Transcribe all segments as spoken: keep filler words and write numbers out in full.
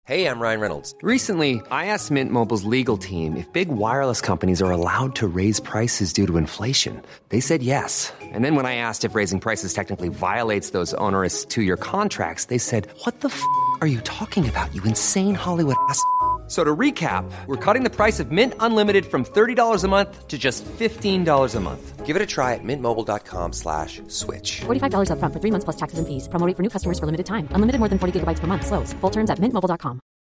Hey, I'm Ryan Reynolds. Recently, I asked Mint Mobile's legal team if big wireless companies are allowed to raise prices due to inflation. They said yes. And then when I asked if raising prices technically violates those onerous two-year contracts, they said, what the f*** are you talking about, you insane Hollywood ass f- So to recap, we're cutting the price of Mint Unlimited from thirty dollars a month to just fifteen dollars a month. Give it a try at mintmobile.com slash switch. forty-five dollars up front for three months plus taxes and fees. Promo rate for new customers for limited time. Unlimited more than forty gigabytes per month. Slows full terms at mint mobile dot com.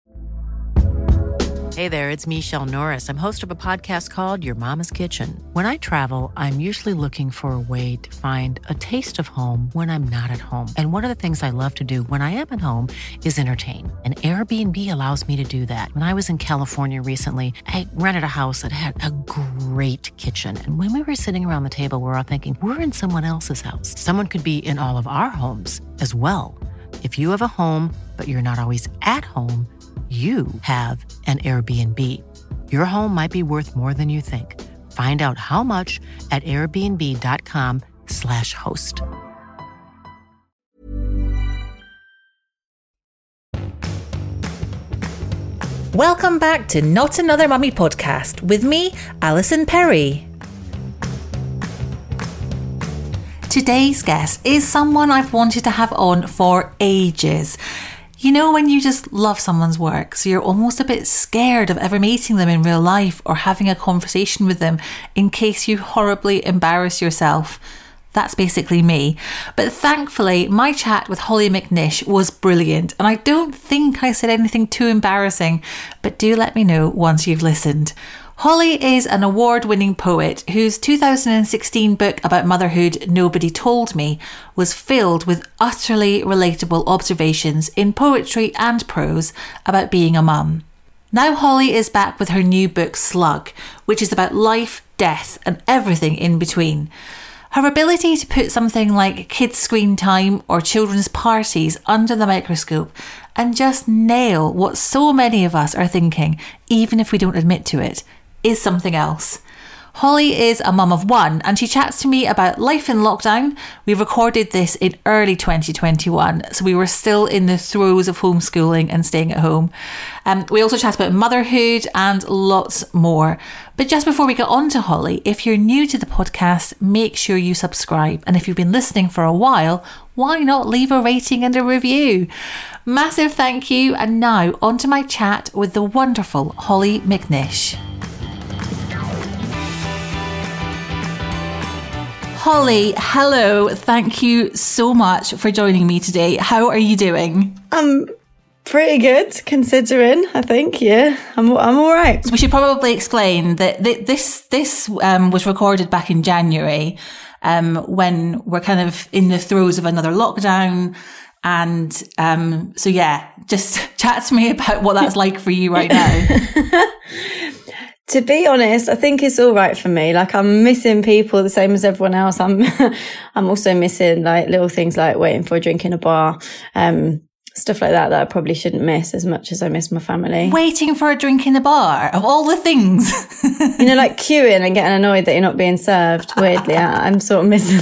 Hey there, it's Michelle Norris. I'm host of a podcast called Your Mama's Kitchen. When I travel, I'm usually looking for a way to find a taste of home when I'm not at home. And one of the things I love to do when I am at home is entertain. And Airbnb allows me to do that. When I was in California recently, I rented a house that had a great kitchen. And when we were sitting around the table, we were all thinking, we're in someone else's house. Someone could be in all of our homes as well. If you have a home, but you're not always at home, you have an Airbnb. Your home might be worth more than you think. Find out how much at airbnb.com slash host. Welcome back to Not Another Mummy podcast with me, Alison Perry. Today's guest is someone I've wanted to have on for ages. You know, when you just love someone's work, so you're almost a bit scared of ever meeting them in real life or having a conversation with them in case you horribly embarrass yourself. That's basically me. But thankfully, my chat with Holly McNish was brilliant, and I don't think I said anything too embarrassing, but do let me know once you've listened. Holly is an award-winning poet whose two thousand sixteen book about motherhood, Nobody Told Me, was filled with utterly relatable observations in poetry and prose about being a mum. Now Holly is back with her new book, Slug, which is about life, death, and everything in between. Her ability to put something like kids' screen time or children's parties under the microscope and just nail what so many of us are thinking, even if we don't admit to it, is something else. Holly is a mum of one and she chats to me about life in lockdown. We recorded this in early twenty twenty-one, so we were still in the throes of homeschooling and staying at home. Um, we also chat about motherhood and lots more. But just before we get on to Holly, if you're new to the podcast, make sure you subscribe. And if you've been listening for a while, why not leave a rating and a review? Massive thank you. And now on to my chat with the wonderful Holly McNish. Holly, hello. Thank you so much for joining me today. How are you doing? I'm pretty good, considering, I think. Yeah, I'm I'm all right. So we should probably explain that th- this this um, was recorded back in January um, when we're kind of in the throes of another lockdown. And um, so, yeah, just chat to me about what that's like for you right now. To be honest, I think it's all right for me. Like, I'm missing people the same as everyone else. I'm, I'm also missing like little things like waiting for a drink in a bar, um, stuff like that that I probably shouldn't miss as much as I miss my family. Waiting for a drink in a bar, of all the things. You know, like queuing and getting annoyed that you're not being served. Weirdly, I, I'm sort of missing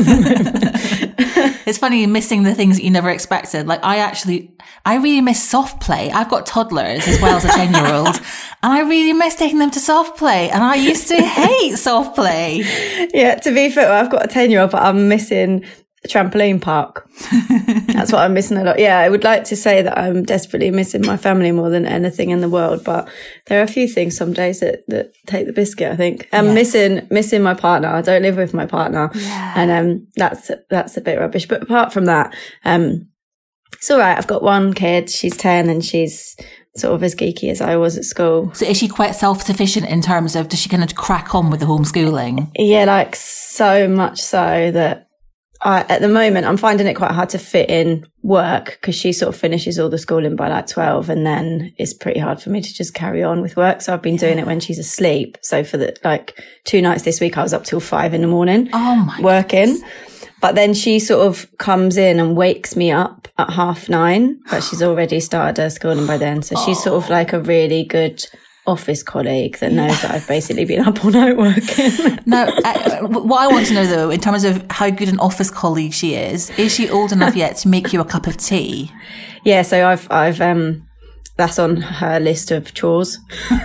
that. It's funny missing the things that you never expected. Like I actually, I really miss soft play. I've got toddlers as well as a ten year old and I really miss taking them to soft play. And I used to hate soft play. Yeah, to be fair, I've got a ten year old, but I'm missing a trampoline park. That's what I'm missing a lot. Yeah, I would like to say that I'm desperately missing my family more than anything in the world, but there are a few things some days that, that take the biscuit, I think. I'm yes. missing missing my partner. I don't live with my partner. Yeah. And um that's that's a bit rubbish. But apart from that, um it's all right. I've got one kid, she's ten and she's sort of as geeky as I was at school. So is she quite self-sufficient in terms of, does she kind of crack on with the homeschooling? Yeah, like so much so that I, at the moment, I'm finding it quite hard to fit in work because she sort of finishes all the schooling by like twelve and then it's pretty hard for me to just carry on with work. So I've been doing it when she's asleep. So for the like two nights this week, I was up till five in the morning oh my working. Goodness. But then she sort of comes in and wakes me up at half nine, but she's already started her schooling by then. So oh. she's sort of like a really good office colleague that knows that I've basically been up all night working. Now, uh, what I want to know though, in terms of how good an office colleague she is, is she old enough yet to make you a cup of tea? Yeah, so I've I've um that's on her list of chores.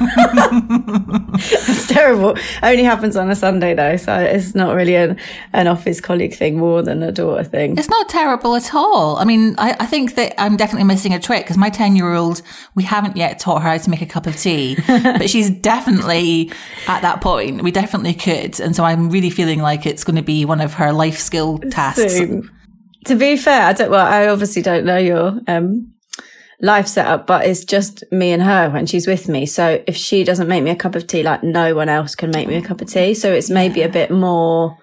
It's terrible. Only happens on a Sunday though, so it's not really an, an office colleague thing more than a daughter thing. It's not terrible at all. I mean, I, I think that I'm definitely missing a trick because my ten-year-old, we haven't yet taught her how to make a cup of tea, but she's definitely at that point. We definitely could. And so I'm really feeling like it's going to be one of her life skill tasks. Soon. To be fair, I don't, well, I obviously don't know your um, life setup, but it's just me and her when she's with me. So if she doesn't make me a cup of tea, like no one else can make me a cup of tea. So it's maybe yeah. a bit more,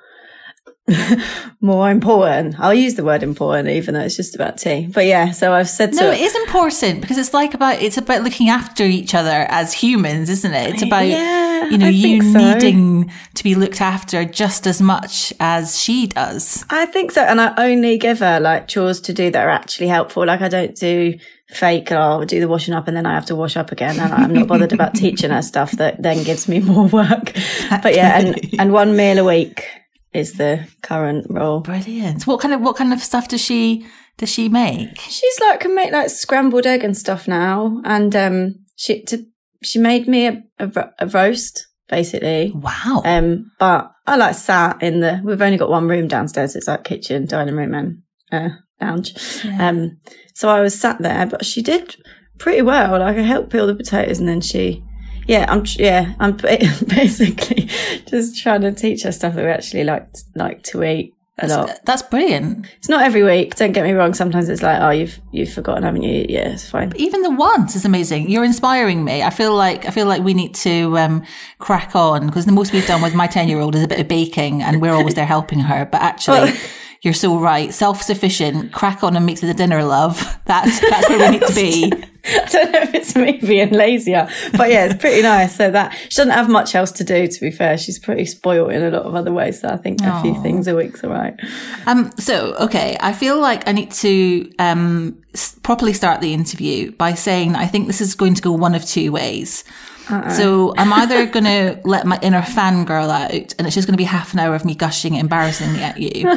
more important. I'll use the word important, even though it's just about tea. But yeah, so I've said to No, it is important because it's like about, it's about looking after each other as humans, isn't it? It's about, yeah, you know, I you think so. needing to be looked after just as much as she does. I think so. And I only give her like chores to do that are actually helpful. Like I don't do fake, oh, I'll do the washing up and then I have to wash up again. And I'm not bothered about teaching her stuff that then gives me more work. But yeah, and, and one meal a week is the current role. Brilliant. What kind of what kind of stuff does she does she make? She's like can make like scrambled egg and stuff now, and um, she to, she made me a, a, a roast basically. Wow. Um, but I like sat in the. We've only got one room downstairs. It's like kitchen, dining room, and uh, lounge. Yeah. Um, so I was sat there, but she did pretty well. Like I helped peel the potatoes, and then she. Yeah, I'm. Yeah, I'm basically just trying to teach her stuff that we actually like like to eat a that's, lot. That's brilliant. It's not every week. Don't get me wrong. Sometimes it's like, oh, you've you've forgotten, haven't you? Yeah, it's fine. But even the once is amazing. You're inspiring me. I feel like I feel like we need to um, crack on because the most we've done with my ten-year-old is a bit of baking, and we're always there helping her. But actually. Well, you're so right. Self-sufficient. Crack on and make the dinner, love. That's that's where we need to be. I don't know if it's me being lazier, but yeah, it's pretty nice. So that she doesn't have much else to do. To be fair, she's pretty spoiled in a lot of other ways. So I think Aww. a few things a week's all right. Um. So okay, I feel like I need to um properly start the interview by saying that I think this is going to go one of two ways. Uh-uh. So I'm either going to let my inner fangirl out and it's just going to be half an hour of me gushing embarrassingly at you,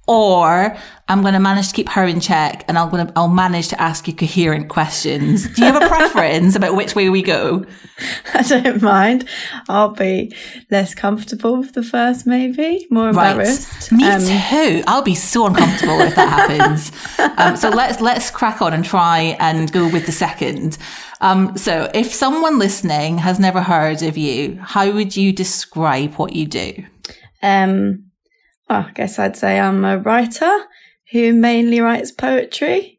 or I'm going to manage to keep her in check and I'll going to, I'll manage to ask you coherent questions. Do you have a preference about which way we go? I don't mind. I'll be less comfortable with the first, maybe more embarrassed. Right. Me um, too. I'll be so uncomfortable if that happens. Um, so let's let's crack on and try and go with the second. Um, so if someone listening has never heard of you, how would you describe what you do? Um, well, I guess I'd say I'm a writer who mainly writes poetry.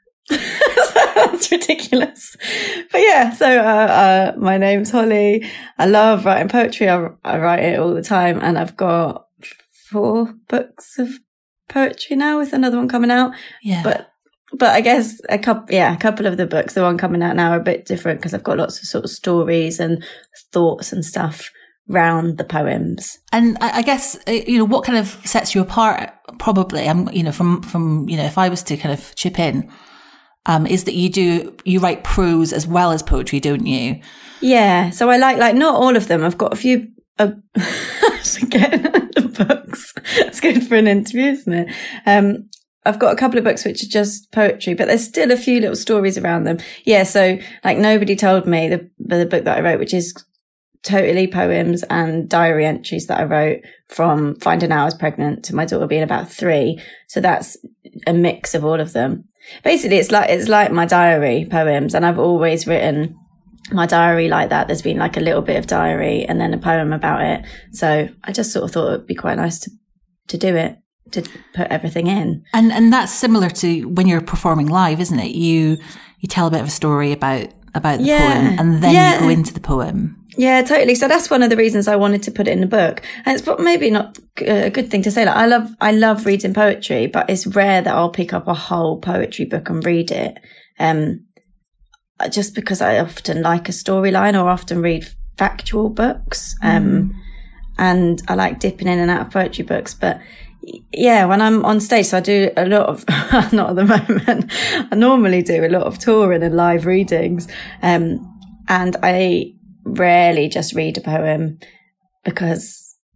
That's ridiculous. But yeah, so uh, uh, my name's Holly. I love writing poetry. I, I write it all the time. And I've got four books of poetry now with another one coming out. Yeah. But But I guess a couple, yeah, a couple of the books, the one coming out now, are a bit different because I've got lots of sort of stories and thoughts and stuff round the poems. And I guess, you know, what kind of sets you apart, probably, I'm, you know, from, from, you know, if I was to kind of chip in, um, is that you do, you write prose as well as poetry, don't you? Yeah. So I like, like, not all of them. I've got a few, uh, again, the books. It's good for an interview, isn't it? Um, I've got a couple of books which are just poetry, but there's still a few little stories around them. Yeah, so like Nobody Told Me, the the book that I wrote, which is totally poems and diary entries that I wrote from finding out I was pregnant to my daughter being about three. So that's a mix of all of them. Basically, it's like it's like my diary poems, and I've always written my diary like that. There's been like a little bit of diary and then a poem about it. So I just sort of thought it would be quite nice to to do it. To put everything in. And and that's similar to when you're performing live, isn't it? You you tell a bit of a story about about the yeah. poem and then yeah. you go into the poem. Yeah, totally. So that's one of the reasons I wanted to put it in the book. And it's maybe not a good thing to say. Like I love I love reading poetry, but it's rare that I'll pick up a whole poetry book and read it. Um, just because I often like a storyline or often read factual books. Um, mm. and I like dipping in and out of poetry books, but yeah, when I'm on stage, so I do a lot of, not at the moment, I normally do a lot of touring and live readings. Um, and I rarely just read a poem because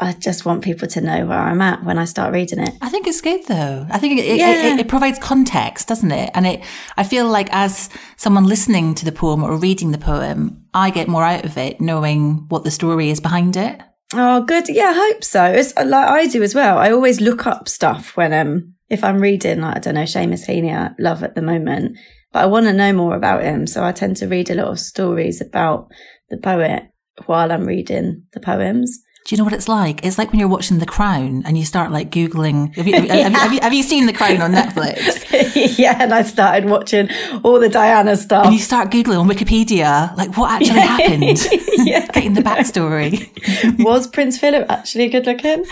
I just want people to know where I'm at when I start reading it. I think it's good though. I think it, it, Yeah. it, it provides context, doesn't it? And it, I feel like as someone listening to the poem or reading the poem, I get more out of it knowing what the story is behind it. Oh, good. Yeah, I hope so. It's like I do as well. I always look up stuff when um if I'm reading, like, I don't know, Seamus Heaney, I love at the moment, but I want to know more about him. So I tend to read a lot of stories about the poet while I'm reading the poems. Do you know what it's like? It's like when you're watching The Crown and you start like Googling. Have you, have, you, have, you, have, you, have you seen The Crown on Netflix? Yeah, and I started watching all the Diana stuff. And you start Googling on Wikipedia, like what actually happened? Yeah. Getting the backstory. Was Prince Philip actually good looking?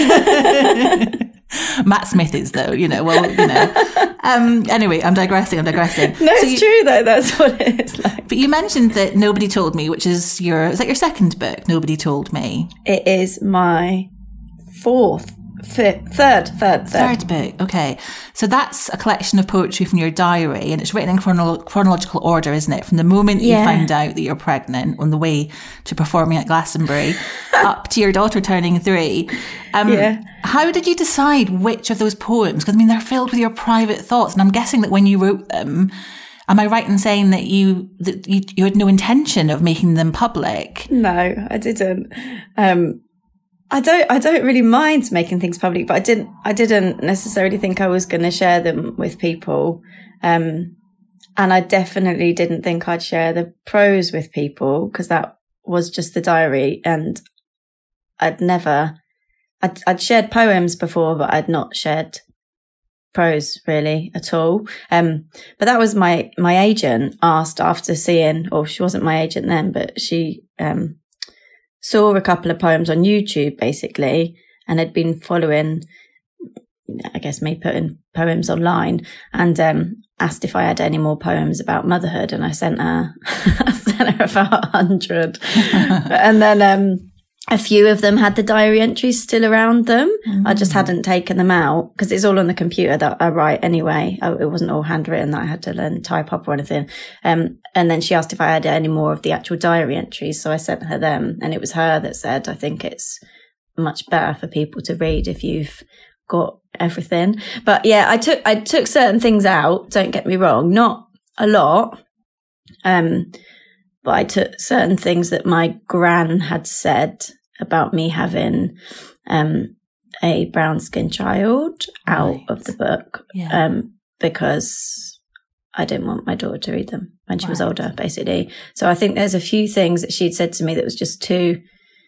Matt Smith is though, you know, well, you know. Um, anyway, I'm digressing, I'm digressing. No, So it's you- true though. That's what it is like. But you mentioned that Nobody Told Me, which is your, is that your second book, Nobody Told Me? It is my fourth, fifth, third, third, third. Third book, okay. So that's a collection of poetry from your diary, and it's written in chronolo- chronological order, isn't it? From the moment Yeah. you found out that you're pregnant on the way to performing at Glastonbury up to your daughter turning three. Um, Yeah. How did you decide which of those poems? Because I mean, they're filled with your private thoughts, and I'm guessing that when you wrote them, am I right in saying that you that you, you had no intention of making them public? No, I didn't. Um, I don't. I don't really mind making things public, but I didn't. I didn't necessarily think I was going to share them with people, um, and I definitely didn't think I'd share the prose with people because that was just the diary, and I'd never. I'd, I'd shared poems before, but I'd not shared prose really at all. Um, but that was my my agent asked after seeing, or she wasn't my agent then, but she um. saw a couple of poems on YouTube basically and had been following, I guess, me putting poems online, and um, asked if I had any more poems about motherhood, and I sent her, I sent her about a hundred. And then um, a few of them had the diary entries still around them. Mm. I just hadn't taken them out because it's all on the computer that I write anyway. I, it wasn't all handwritten that I had to learn type up or anything. Um, and then she asked if I had any more of the actual diary entries. So I sent her them, and it was her that said, I think it's much better for people to read if you've got everything. But yeah, I took, I took certain things out. Don't get me wrong. Not a lot. Um, but I took certain things that my gran had said about me having um, a brown skinned child out Right. of the book, Yeah. um, because I didn't want my daughter to read them when she was Right. older, basically. So I think there's a few things that she'd said to me that was just too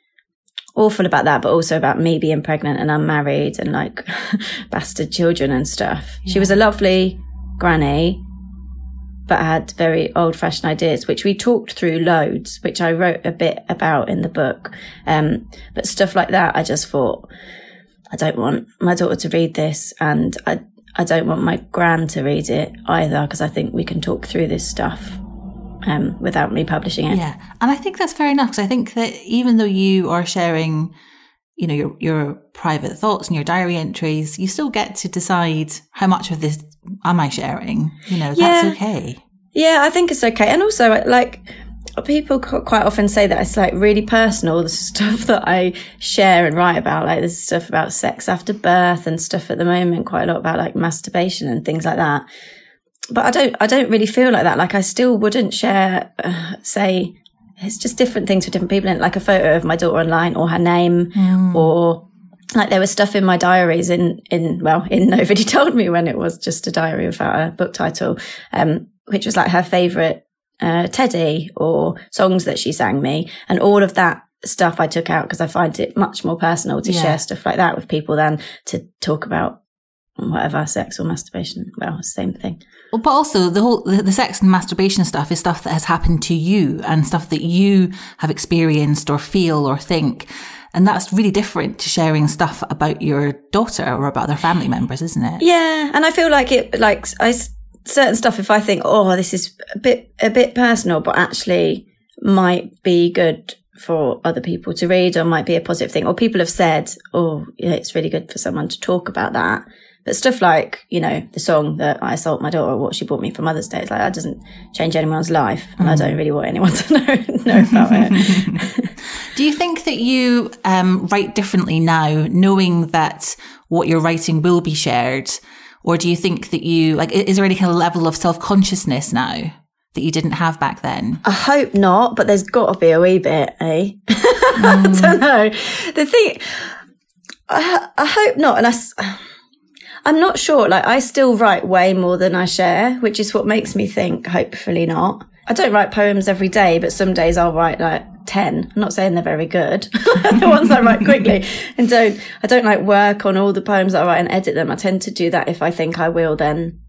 awful about that, but also about me being pregnant and unmarried and like bastard children and stuff. She was a lovely granny, but had very old-fashioned ideas, which we talked through loads, which I wrote a bit about in the book. Um, but stuff like that, I just thought, I don't want my daughter to read this, and I I don't want my gran to read it either, because I think we can talk through this stuff um, without me publishing it. Yeah. And I think that's fair enough, because I think that even though you are sharing, you know, your your private thoughts and your diary entries, you still get to decide how much of this am I sharing. You know, Yeah. that's okay. Yeah, I think it's okay. And also, like, people qu- quite often say that it's like really personal, the stuff that I share and write about. Like, there's stuff about sex after birth and stuff at the moment, quite a lot about like masturbation and things like that. But I don't, I don't really feel like that. Like, I still wouldn't share, uh, say, it's just different things for different people. And like a photo of my daughter online, or her name, Mm. or like there was stuff in my diaries in, in, well, in Nobody Told Me, when it was just a diary without a book title, um, which was like her favourite uh, Teddy or songs that she sang me. And all of that stuff I took out because I find it much more personal to Yeah. share stuff like that with people than to talk about whatever, sex or masturbation. Well, it's the same thing. Well, but also the whole the, the sex and masturbation stuff is stuff that has happened to you and stuff that you have experienced or feel or think. And that's really different to sharing stuff about your daughter or about other family members, isn't it? Yeah. And I feel like it, like I, certain stuff, if I think, oh, this is a bit, a bit personal, but actually might be good for other people to read, or might be a positive thing, or people have said, oh, yeah, it's really good for someone to talk about that. But stuff like, you know, the song that I sold my daughter, what she bought me for Mother's Day, it's like, that doesn't change anyone's life. And mm. I don't really want anyone to know, know about it. Do you think that you um, write differently now, knowing that what you're writing will be shared? Or do you think that you, like, is there any kind of level of self-consciousness now that you didn't have back then? I hope not, but there's got to be a wee bit, eh? Mm. I don't know. The thing, I, I hope not. And I, I'm not sure. Like, I still write way more than I share, which is what makes me think, hopefully not. I don't write poems every day, but some days I'll write like ten. I'm not saying they're very good. The ones I write quickly. And don't, I don't like work on all the poems that I write and edit them. I tend to do that if I think I will then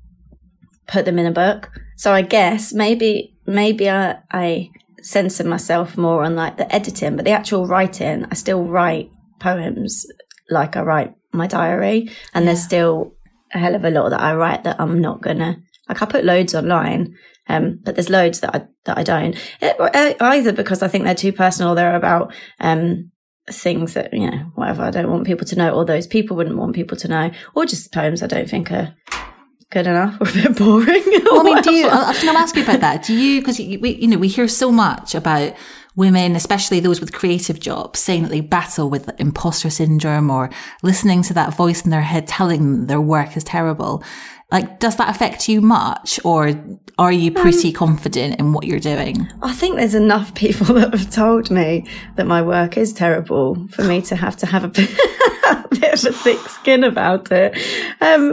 put them in a book. So I guess maybe, maybe I, I censor myself more on like the editing, but the actual writing, I still write poems like I write my diary. And yeah. There's still a hell of a lot that I write that I'm not gonna, like I put loads online. Um, but there's loads that I, that I don't, it, either because I think they're too personal, they're about, um, things that, you know, whatever, I don't want people to know, or those people wouldn't want people to know, or just poems I don't think are good enough or a bit boring. Well, I mean, do you, I was going to ask you about that. Do you, because we, you know, we hear so much about women, especially those with creative jobs, saying that they battle with imposter syndrome or listening to that voice in their head telling them their work is terrible. Like, does that affect you much, or are you pretty um, confident in what you're doing? I think there's enough people that have told me that my work is terrible for me to have to have a bit, a bit of a thick skin about it. Um,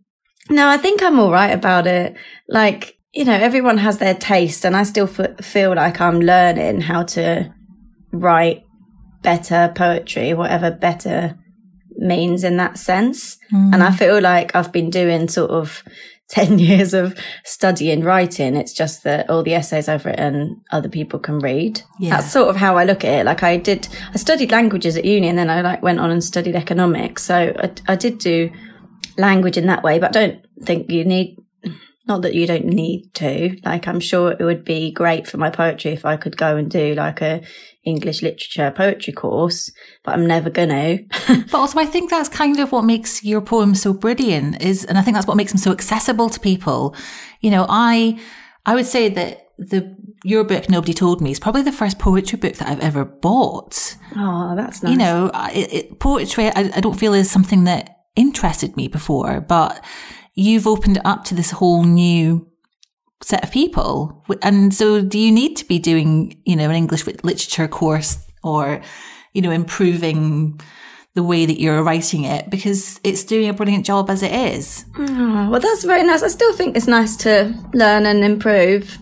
no, I think I'm all right about it. Like, you know, everyone has their taste, and I still f- feel like I'm learning how to write better poetry, whatever better means in that sense. Mm. And I feel like I've been doing sort of ten years of studying writing. It's just that all the essays I've written other people can read. Yeah. That's sort of how I look at it. Like I did, I studied languages at uni, and then I like went on and studied economics. So I, I did do language in that way, but I don't think you need, not that you don't need to. Like, I'm sure it would be great for my poetry if I could go and do like a English literature poetry course, but I'm never gonna. But also I think that's kind of what makes your poems so brilliant is, and I think that's what makes them so accessible to people. You know, I, I would say that the, your book, Nobody Told Me, is probably the first poetry book that I've ever bought. Oh, that's nice. You know, it, it, poetry, I, I don't feel is something that interested me before, but you've opened it up to this whole new set of people. And so do you need to be doing, you know, an English literature course or, you know, improving the way that you're writing it, because it's doing a brilliant job as it is? Oh, well, that's very nice. I still think it's nice to learn and improve.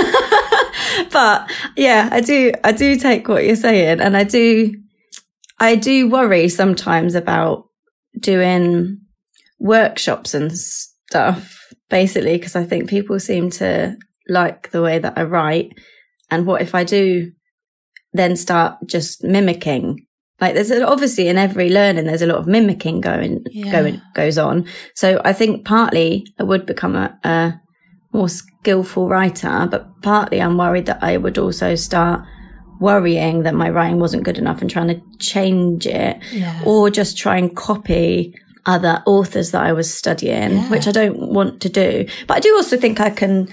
But yeah, I do, I do take what you're saying, and I do, I do worry sometimes about doing workshops and stuff, basically, because I think people seem to like the way that I write. And what if I do then start just mimicking? Like, there's obviously in every learning, there's a lot of mimicking going, yeah. going, goes on. So I think partly I would become a, a more skillful writer, but partly I'm worried that I would also start worrying that my writing wasn't good enough and trying to change it, yeah. or just try and copy other authors that I was studying, yeah. which I don't want to do. But I do also think I can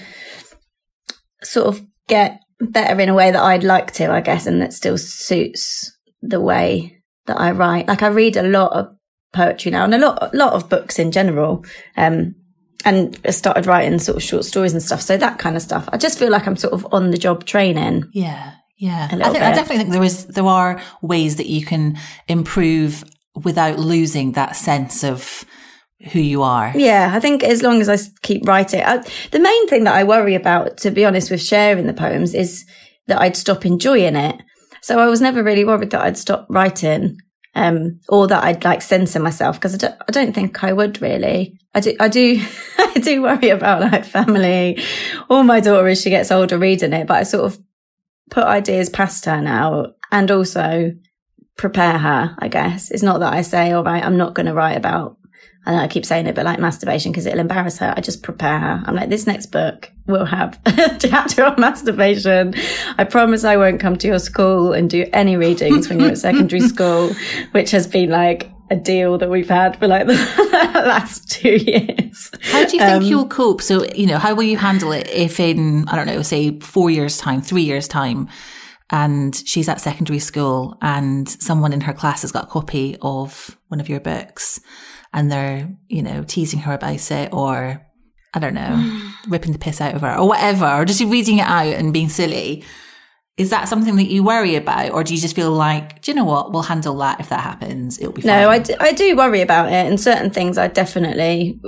sort of get better in a way that I'd like to, I guess, and that still suits the way that I write. Like, I read a lot of poetry now, and a lot, a lot of books in general, um, and I started writing sort of short stories and stuff. So that kind of stuff. I just feel like I'm sort of on the job training. Yeah, yeah. I, think, I definitely think there is there are ways that you can improve without losing that sense of who you are. Yeah, I think as long as I keep writing. I, the main thing that I worry about, to be honest, with sharing the poems is that I'd stop enjoying it. So I was never really worried that I'd stop writing, um, or that I'd like censor myself, because I don't, I don't think I would really. I do, I do, I do worry about like family or my daughter as she gets older reading it, but I sort of put ideas past her now, and also prepare her, I guess. It's not that I say, all right, I'm not going to write about, I know I keep saying it, but like masturbation, because it'll embarrass her. I just prepare her. I'm like, this next book will have a chapter on masturbation. I promise I won't come to your school and do any readings when you're at secondary school, which has been like a deal that we've had for like the last two years. How do you think um, you'll cope? So, you know, how will you handle it if in, I don't know, say four years time, three years time, and she's at secondary school and someone in her class has got a copy of one of your books and they're, you know, teasing her about it, or I don't know, ripping the piss out of her or whatever, or just reading it out and being silly. Is that something that you worry about, or do you just feel like, do you know what, we'll handle that if that happens, it'll be fine? No, I do, I do worry about it, and certain things I definitely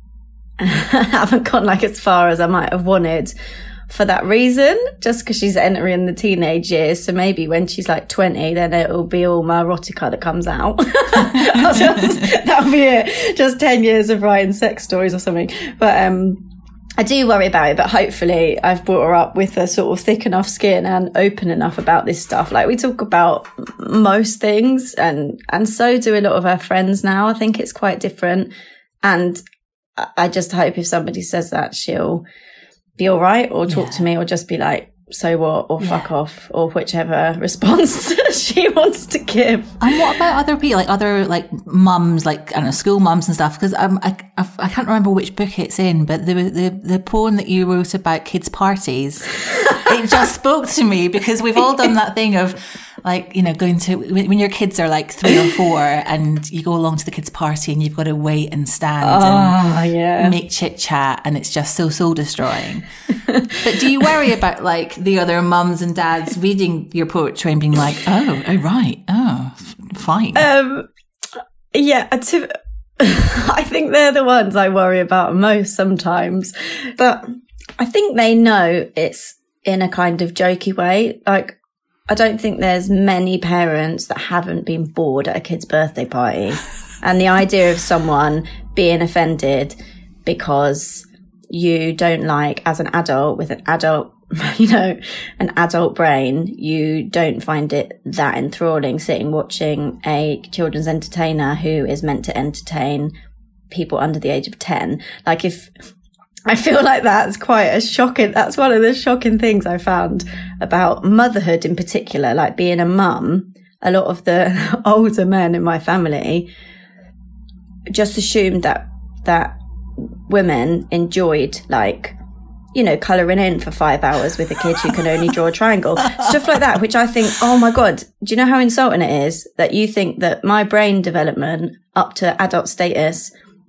haven't gone like as far as I might have wanted for that reason, just because she's entering the teenage years. So maybe when she's like twenty, then it'll be all my erotica that comes out. just, that'll be it. Just ten years of writing sex stories or something. But um, I do worry about it, but hopefully I've brought her up with a sort of thick enough skin and open enough about this stuff. Like, we talk about most things, and, and so do a lot of her friends now. I think it's quite different. And I just hope if somebody says that, she'll be all right, or talk yeah. to me, or just be like, so what, or yeah. fuck off, or whichever response she wants to give. And what about other people, like other like mums, like, I don't know, school mums and stuff? Because um, I, I I can't remember which book it's in, but the the the poem that you wrote about kids' parties, it just spoke to me, because we've all done that thing of, like, you know, going to, when your kids are like three or four and you go along to the kids' party and you've got to wait and stand oh, and yeah. make chit chat, and it's just so soul destroying. But do you worry about like the other mums and dads reading your poetry and being like, oh, oh right, oh, fine? Um, yeah, to, I think they're the ones I worry about most sometimes. But I think they know it's in a kind of jokey way. Like, I don't think there's many parents that haven't been bored at a kid's birthday party. And the idea of someone being offended because you don't like, as an adult with an adult, you know, an adult brain, you don't find it that enthralling sitting watching a children's entertainer who is meant to entertain people under the age of ten. Like, if I feel like that's quite a shocking, that's one of the shocking things I found about motherhood in particular, like being a mum. A lot of the older men in my family just assumed that, that women enjoyed, like, you know, colouring in for five hours with a kid who can only draw a triangle, stuff like that, which I think, oh my God, do you know how insulting it is that you think that my brain development up to adult status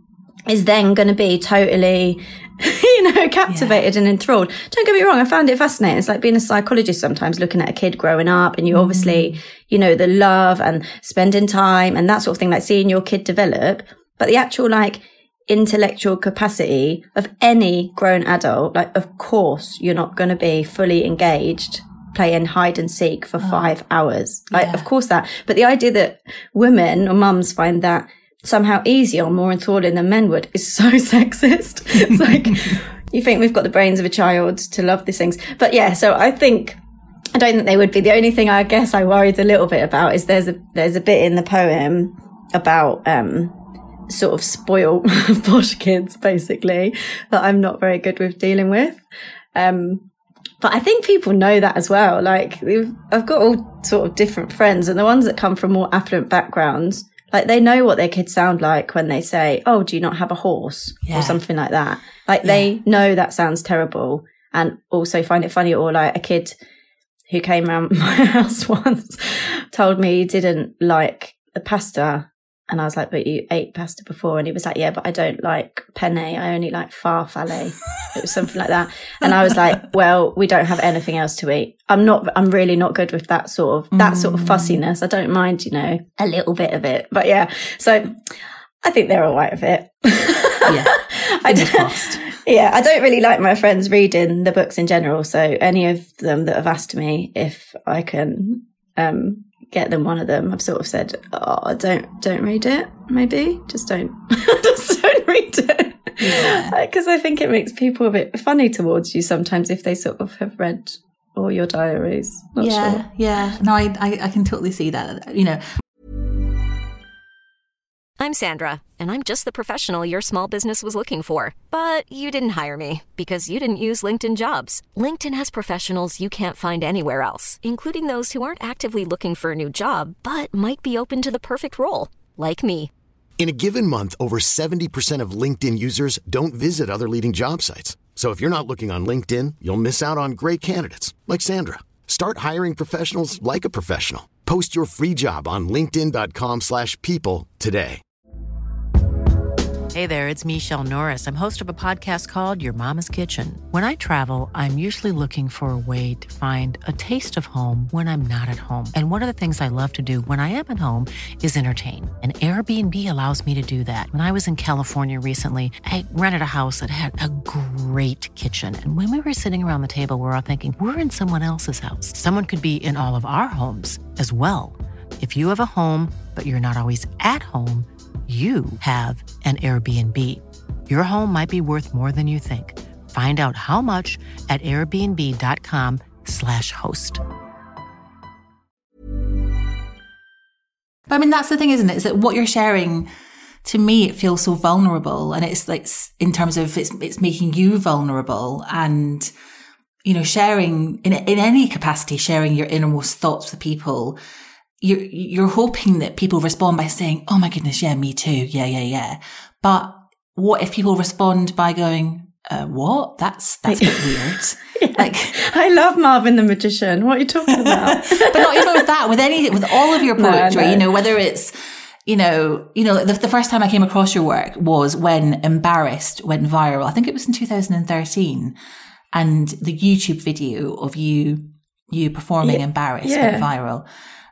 is then going to be totally, you know, captivated yeah. and enthralled. Don't get me wrong, I found it fascinating. It's like being a psychologist sometimes, looking at a kid growing up, and you mm. obviously, you know, the love and spending time and that sort of thing, like seeing your kid develop. But the actual, like, intellectual capacity of any grown adult, like, of course you're not going to be fully engaged playing hide and seek for oh. five hours. Like, yeah. of course that. But the idea that women or mums find that somehow easier or more enthralling than men would is so sexist. It's like, you think we've got the brains of a child to love these things. But yeah, so I think, I don't think they would be. The only thing I guess I worried a little bit about is there's a, there's a bit in the poem about, um, sort of spoiled posh kids, basically, that I'm not very good with dealing with. Um, but I think people know that as well. Like, I've got all sort of different friends, and the ones that come from more affluent backgrounds, like, they know what their kids sound like when they say, oh, do you not have a horse? Yeah. Or something like that. Like, yeah. they know that sounds terrible and also find it funny. Or like a kid who came around my house once told me he didn't like the pasta. And I was like, but you ate pasta before? And he was like, yeah, but I don't like penne. I only like farfalle. It was something like that. And I was like, well, we don't have anything else to eat. I'm not, I'm really not good with that sort of, that sort of fussiness. I don't mind, you know, a little bit of it. But yeah, so I think they're all right with it. Yeah. I don't, yeah, I don't really like my friends reading the books in general. So any of them that have asked me if I can, um, get them one of them, I've sort of said, oh, don't don't read it, maybe just don't just don't read it, because yeah. I think it makes people a bit funny towards you sometimes if they sort of have read all your diaries. Not yeah sure. yeah no I, I I can totally see that, you know. I'm Sandra, and I'm just the professional your small business was looking for. But you didn't hire me because you didn't use LinkedIn Jobs. LinkedIn has professionals you can't find anywhere else, including those who aren't actively looking for a new job, but might be open to the perfect role, like me. In a given month, over seventy percent of LinkedIn users don't visit other leading job sites. So if you're not looking on LinkedIn, you'll miss out on great candidates, like Sandra. Start hiring professionals like a professional. Post your free job on linkedin.com slash people today. Hey there, it's Michelle Norris. I'm host of a podcast called Your Mama's Kitchen. When I travel, I'm usually looking for a way to find a taste of home when I'm not at home. And one of the things I love to do when I am at home is entertain. And Airbnb allows me to do that. When I was in California recently, I rented a house that had a great kitchen. And when we were sitting around the table, we were all thinking, we're in someone else's house. Someone could be in all of our homes as well. If you have a home, but you're not always at home, you have an Airbnb. Your home might be worth more than you think. Find out how much at airbnb.com slash host. But I mean, that's the thing, isn't it? Is that what you're sharing, to me, it feels so vulnerable. And it's like, in terms of it's, it's making you vulnerable and, you know, sharing in, in any capacity, sharing your innermost thoughts with people. You're, you're hoping that people respond by saying, oh my goodness, yeah, me too. Yeah, yeah, yeah. But what if people respond by going, uh, what? That's, that's a bit weird. Yeah. Like, I love Marvin the Magician. What are you talking about? But not even with that, with any, with all of your poetry, no, no. you know, whether it's, you know, you know, the, the first time I came across your work was when Embarrassed went viral. I think it was in two thousand thirteen. And the YouTube video of you, you performing yeah. Embarrassed yeah. went viral.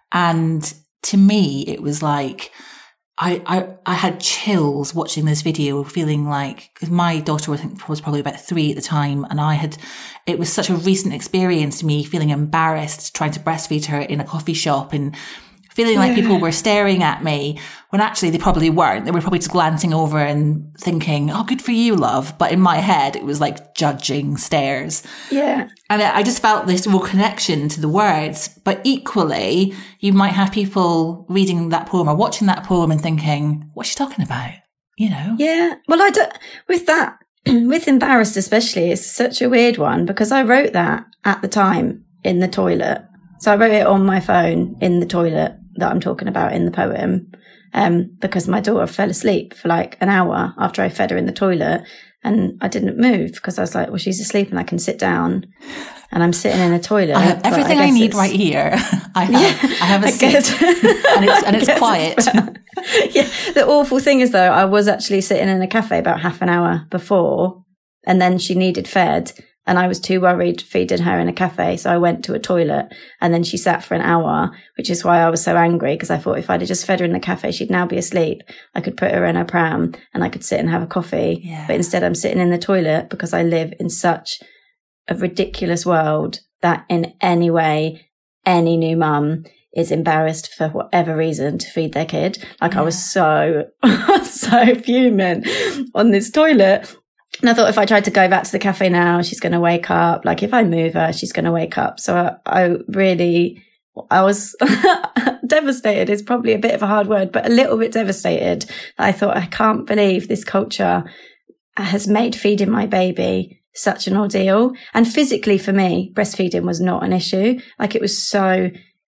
And to me, it was like, I, I, I had chills watching this video, feeling like, because my daughter I think was probably about three at the time. And I had, it was such a recent experience to me, feeling embarrassed, trying to breastfeed her in a coffee shop and feeling like yeah. people were staring at me when actually they probably weren't. They were probably just glancing over and thinking, oh, good for you, love. But in my head, it was like judging stares. Yeah. And I just felt this real connection to the words. But equally, you might have people reading that poem or watching that poem and thinking, what's she talking about? You know? Yeah. Well, I don't, with that, with Embarrassed especially, it's such a weird one because I wrote that at the time in the toilet. So I wrote it on my phone in the toilet that I'm talking about in the poem, um, because my daughter fell asleep for like an hour after I fed her in the toilet and I didn't move because I was like, well, she's asleep and I can sit down and I'm sitting in a toilet. I have everything I, I need right here. I have, yeah, I have a seat and it's, and it's quiet. It's yeah. The awful thing is though, I was actually sitting in a cafe about half an hour before and then she needed fed. And I was too worried feeding her in a cafe. So I went to a toilet and then she sat for an hour, which is why I was so angry because I thought if I'd have just fed her in the cafe, she'd now be asleep. I could put her in her pram and I could sit and have a coffee. Yeah. But instead I'm sitting in the toilet because I live in such a ridiculous world that in any way, any new mum is embarrassed for whatever reason to feed their kid. Like yeah. I was so, so fuming on this toilet. And I thought if I tried to go back to the cafe now, she's going to wake up. Like if I move her, she's going to wake up. So I, I really, I was devastated. It's probably a bit of a hard word, but a little bit devastated. I thought, I can't believe this culture has made feeding my baby such an ordeal. And physically for me, breastfeeding was not an issue. Like it was so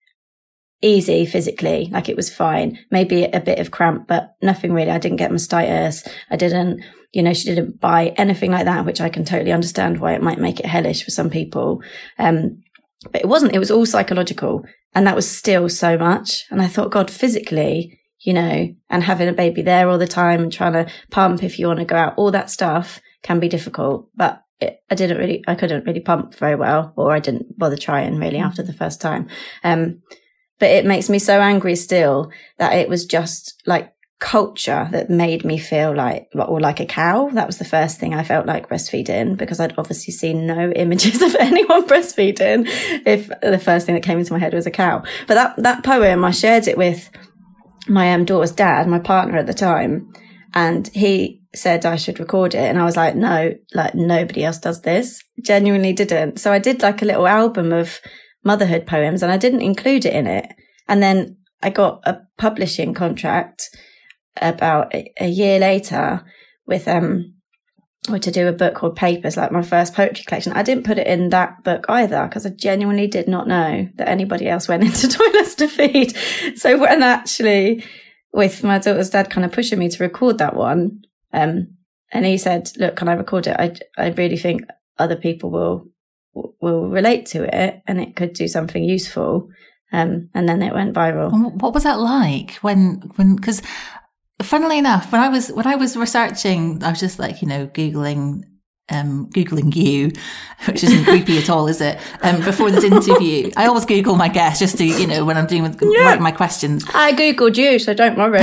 easy physically, like it was fine. Maybe a bit of cramp, but nothing really. I didn't get mastitis. I didn't, you know, she didn't buy anything like that, which I can totally understand why it might make it hellish for some people. Um, but it wasn't, it was all psychological. And that was still so much. And I thought, God, physically, you know, and having a baby there all the time and trying to pump if you want to go out, all that stuff can be difficult. But it, I didn't really, I couldn't really pump very well, or I didn't bother trying really after the first time. Um, but it makes me so angry still that it was just like culture that made me feel like, or like a cow. That was the first thing I felt like breastfeeding, because I'd obviously seen no images of anyone breastfeeding if the first thing that came into my head was a cow. But that, that poem, I shared it with my um, daughter's dad, my partner at the time, and he said I should record it. And I was like, no, like nobody else does this. Genuinely didn't. So I did like a little album of motherhood poems and I didn't include it in it. And then I got a publishing contract about a, a year later with, um, or to do a book called Papers, like my first poetry collection. I didn't put it in that book either because I genuinely did not know that anybody else went into toilets to feed. So when actually with my daughter's dad kind of pushing me to record that one, um, and he said, look, can I record it? I, I really think other people will w- will relate to it and it could do something useful. Um, and then it went viral. And what was that like when, when, because funnily enough, when I was, when I was researching, I was just like, you know, Googling, um, Googling you, which isn't creepy at all, is it? Um, before this interview, I always Google my guests just to, you know, when I'm doing with, yeah. writing my questions. I Googled you, so don't worry.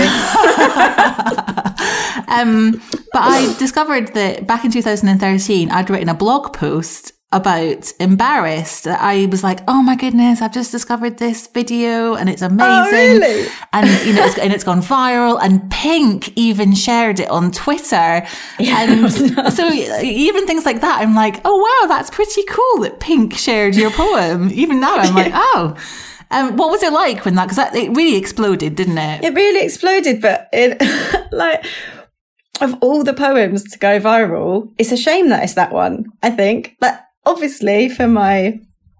um, but I discovered that back in two thousand thirteen, I'd written a blog post about Embarrassed. I was like, oh my goodness, I've just discovered this video and it's amazing. Oh, really? And, you know, it's, and it's gone viral, and Pink even shared it on Twitter. Yeah, and so even things like that, I'm like, oh wow, that's pretty cool that Pink shared your poem. Even now I'm like, oh. Um, what was it like when that, because it really exploded, didn't it? It really exploded, but it, like, of all the poems to go viral, it's a shame that it's that one, I think. Like, obviously, for my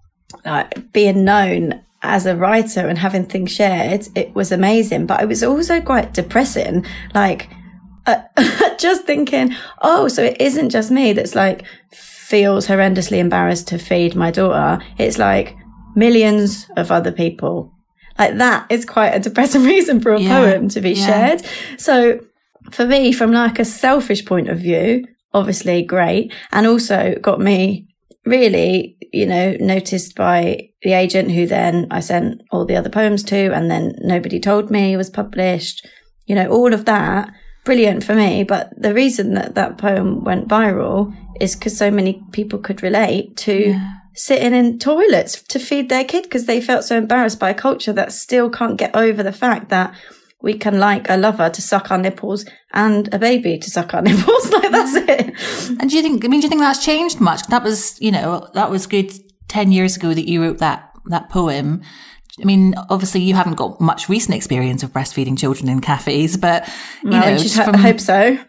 like, being known as a writer and having things shared, it was amazing. But it was also quite depressing. Like, uh, just thinking, oh, so it isn't just me that's like feels horrendously embarrassed to feed my daughter. It's like millions of other people. Like, that is quite a depressing reason for a yeah, poem to be yeah. shared. So for me, from like a selfish point of view, obviously great. And also got me really, you know, noticed by the agent who then I sent all the other poems to, and then Nobody Told Me was published, you know, all of that. Brilliant for me. But the reason that that poem went viral is because so many people could relate to yeah. sitting in toilets to feed their kid because they felt so embarrassed by a culture that still can't get over the fact that we can like a lover to suck our nipples and a baby to suck our nipples. Like, that's it. And do you think, I mean, do you think that's changed much? That was, you know, that was good ten years ago that you wrote that, that poem. I mean, obviously you haven't got much recent experience of breastfeeding children in cafes, but, you no, know. I, just from, I hope so. Yeah.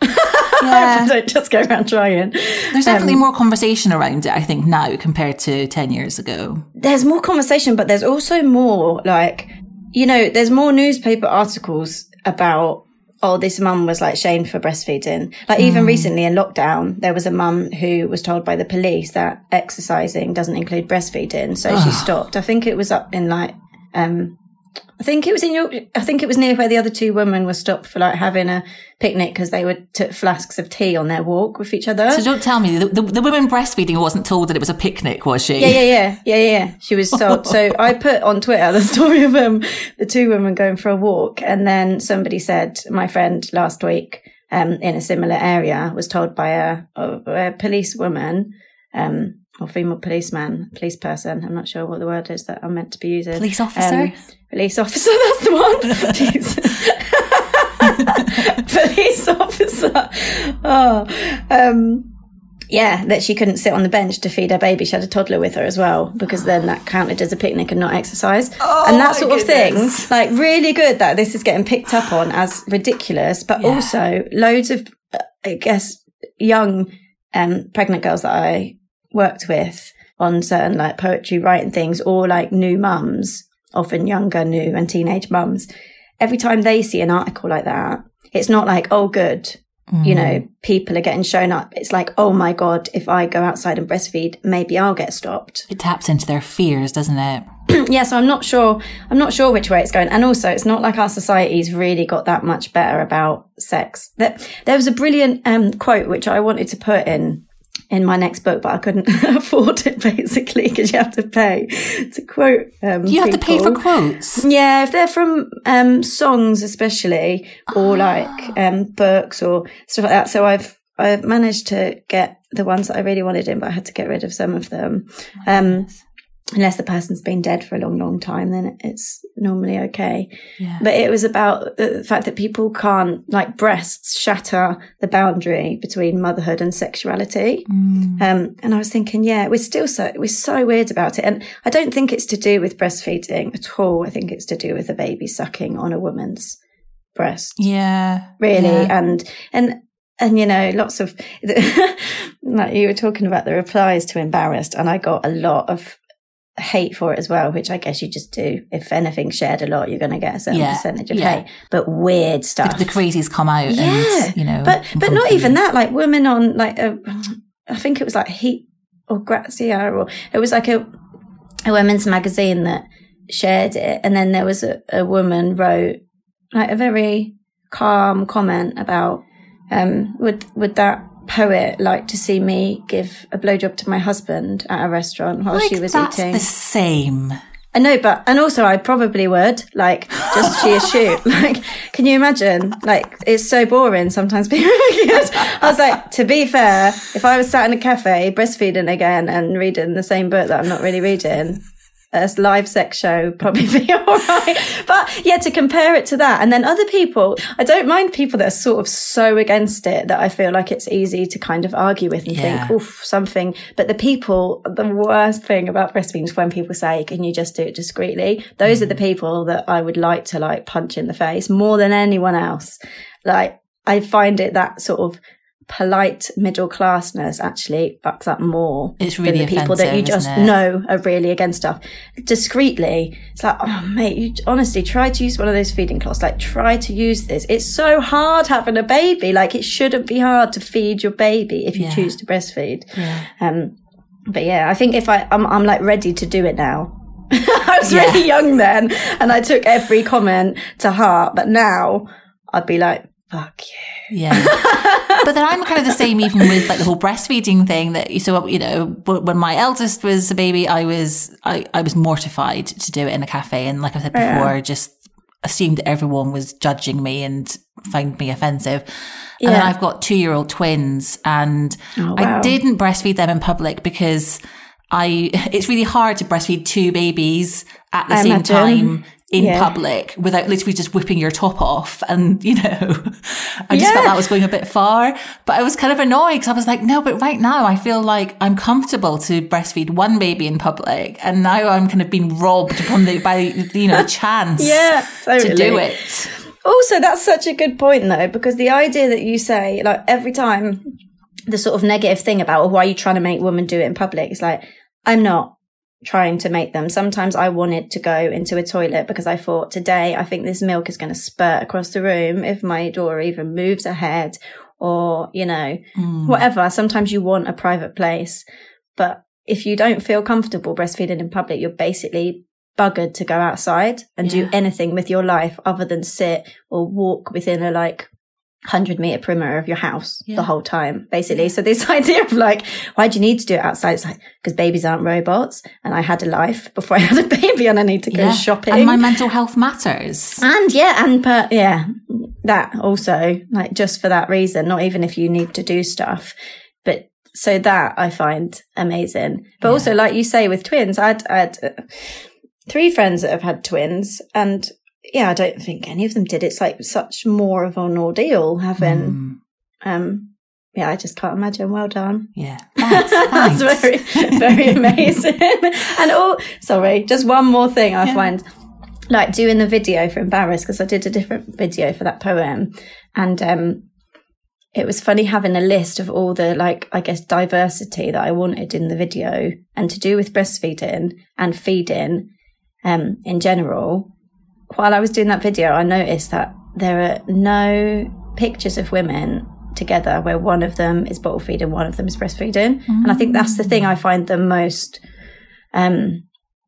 I hope I don't just go around trying. There's definitely um, more conversation around it, I think, now compared to ten years ago. There's more conversation, but there's also more, like, you know, there's more newspaper articles about, oh, this mum was like shamed for breastfeeding. Like, even mm. recently in lockdown, there was a mum who was told by the police that exercising doesn't include breastfeeding. So she stopped. I think it was up in like, um, I think it was in your, I think it was near where the other two women were stopped for like having a picnic because they were took flasks of tea on their walk with each other. So don't tell me, the, the, the woman breastfeeding wasn't told that it was a picnic, was she? Yeah, yeah, yeah, yeah, yeah. She was told. So I put on Twitter the story of um, the two women going for a walk, and then somebody said, my friend last week um, in a similar area was told by a, a, a police woman, um, or female policeman, police person, I'm not sure what the word is that I'm meant to be using. Police officer? Um, police officer, that's the one. Police officer. Oh, um, yeah, that she couldn't sit on the bench to feed her baby. She had a toddler with her as well, because then that counted as a picnic and not exercise. Oh, and that sort of thing, like, really good that this is getting picked up on as ridiculous, but yeah. also loads of, uh, I guess, young um, pregnant girls that I worked with on certain like poetry writing things, or like new mums, often younger new and teenage mums. Every time they see an article like that, it's not like, oh, good, mm. you know, people are getting shown up. It's like, oh my God, if I go outside and breastfeed, maybe I'll get stopped. It taps into their fears, doesn't it? Yeah, so I'm not sure, I'm not sure which way it's going. And also, it's not like our society's really got that much better about sex. There, there was a brilliant um, quote, which I wanted to put in in my next book, but I couldn't afford it, basically, because you have to pay to quote um, You have people. to pay for quotes? Yeah, if they're from um, songs especially, or oh. like um, books or stuff like that. So I've I've managed to get the ones that I really wanted in, but I had to get rid of some of them. Um, unless the person's been dead for a long, long time, then it's normally okay. Yeah. But it was about the fact that people can't, like, breasts shatter the boundary between motherhood and sexuality. Mm. Um, and I was thinking, yeah, we're still so, we're so weird about it. And I don't think it's to do with breastfeeding at all. I think it's to do with a baby sucking on a woman's breast. Yeah. Really. Yeah. And, and, And, you know, lots of, like you were talking about the replies to Embarrassed, and I got a lot of hate for it as well, which I guess you just do. If anything's shared a lot, you're going to get a certain yeah, percentage of yeah. hate. But weird stuff. The, the crazies come out. Yeah. And, you know. But, but not even that, like women on, like, uh, I think it was like Heat, or Grazia, or it was like a, a women's magazine that shared it. And then there was a, a woman wrote like a very calm comment about, um, would, would that poet like to see me give a blowjob to my husband at a restaurant while like she was that's eating? The same. I know, but, and also I probably would, like, just sheer shoot. Like, can you imagine? Like, it's so boring sometimes being I was like, to be fair, if I was sat in a cafe breastfeeding again and reading the same book that I'm not really reading, a live sex show would probably be all right. But yeah, to compare it to that. And then other people, I don't mind people that are sort of so against it that I feel like it's easy to kind of argue with and Yeah. think, oof, something. But the people, the worst thing about breastfeeding is when people say, can you just do it discreetly? Those mm. are the people that I would like to like punch in the face more than anyone else. Like, I find it that sort of polite middle classness actually fucks up more it's really than the people that you just it? know are really against stuff. Discreetly, it's like, oh mate, you honestly try to use one of those feeding cloths. Like, try to use this. It's so hard having a baby. Like, it shouldn't be hard to feed your baby if you Yeah. choose to breastfeed. Yeah. Um, but yeah, I think if I, I'm, I'm like ready to do it now. I was Yeah. really young then, and I took every comment to heart. But now I'd be like, fuck you. Yeah. But then I'm kind of the same even with like the whole breastfeeding thing that, so, you know, when my eldest was a baby, I was, I, I was mortified to do it in a cafe. And like I said before, Yeah. just assumed that everyone was judging me and found me offensive. Yeah. And then I've got two year old twins and Oh, wow. I didn't breastfeed them in public because I, it's really hard to breastfeed two babies at the I same imagine. time in Yeah. public without literally just whipping your top off. And, you know, I just Yeah. felt that was going a bit far, but I was kind of annoyed because I was like, no, but right now I feel like I'm comfortable to breastfeed one baby in public. And now I'm kind of being robbed from the, by, you know, chance Yeah, totally. to do it. Also, that's such a good point though, because the idea that you say, like, every time the sort of negative thing about, well, why are you trying to make women do it in public? It's like, I'm not trying to make them. Sometimes I wanted to go into a toilet because I thought, today I think this milk is going to spurt across the room if my daughter even moves her head, or, you know, Mm. whatever. Sometimes you want a private place, but if you don't feel comfortable breastfeeding in public, you're basically buggered to go outside and Yeah. do anything with your life other than sit or walk within a like hundred meter perimeter of your house Yeah. the whole time, basically. So this idea of like, why do you need to do it outside? It's like, because babies aren't robots, and I had a life before I had a baby, and I need to go Yeah. shopping. And my mental health matters. And yeah, and per, yeah, that also, like, just for that reason, not even if you need to do stuff, but so that I find amazing. But Yeah. also, like you say, with twins, I'd, I'd uh, three friends that have had twins, and yeah, I don't think any of them did. It's like such more of an ordeal having, Mm. um, yeah, I just can't imagine. Well done. Yeah. Thanks. Thanks. That's very, very amazing. And oh, sorry, just one more thing I Yeah. find, like doing the video for Embarrassed, because I did a different video for that poem, and um, it was funny having a list of all the, like, I guess, diversity that I wanted in the video, and to do with breastfeeding and feeding um, in general. While I was doing that video, I noticed that there are no pictures of women together where one of them is bottle feeding, one of them is breastfeeding. Mm. And I think that's the thing I find the most um,